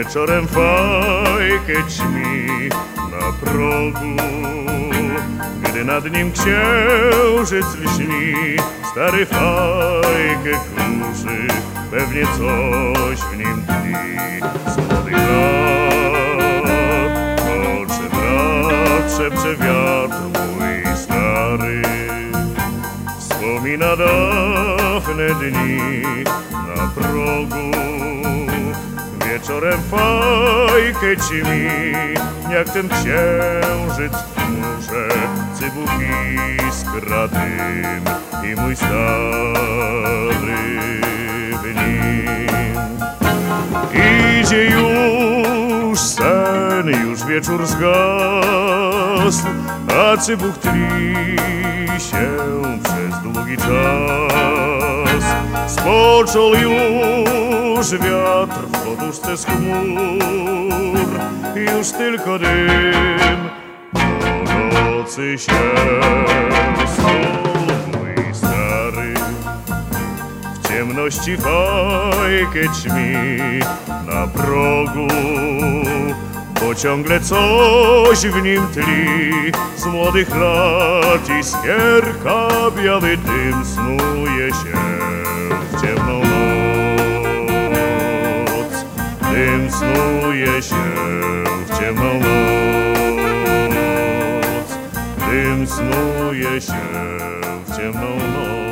Wieczorem fajkę ćmi na progu, gdy nad nim księżyc lśni. Stary fajkę kurzy, pewnie coś w nim tli. Z młodych lat oczy brat szepcze wiatr mój stary. Wspomina dawne dni na progu. Wieczorem fajkę ćmi, jak ten księżyc w chmurze, cybuch iskra dym i mój stary w nim. Idzie już sen, już wieczór zgasł, a cybuch tli się przez długi czas. Spoczął już wiatr w poduszce z chmur, już tylko dym po nocy się stąd mój stary. W ciemności fajkę ćmi na progu, bo ciągle coś w nim tli. Z młodych lat iskierka, biały dym snuje się w ciemną noc. Dym snuje się w ciemną noc. Dym snuje się w ciemną noc.